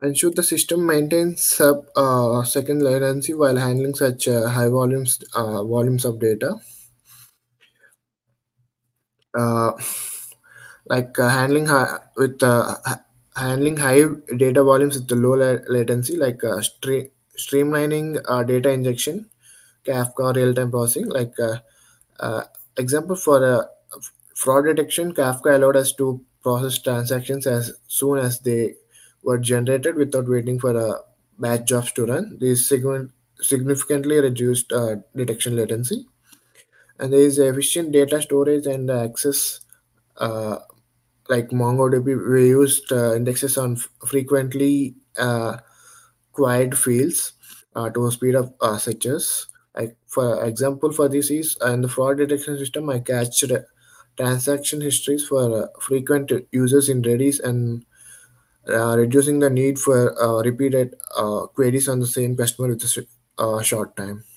Ensure the system maintains sub-second latency while handling such high volumes of data. Uh, like handling high data volumes with the low latency, like streamlining data injection, Kafka real-time processing. Uh, Example for fraud detection, Kafka allowed us to process transactions as soon as they were generated without waiting for batch jobs to run. This significantly reduced detection latency, and there is efficient data storage and access. Uh, like MongoDB, we used indexes on frequently queried fields to speed up searches. Like for example, for this is in the fraud detection system, I catched transaction histories for frequent users in Redis and reducing the need for repeated queries on the same customer with a short time.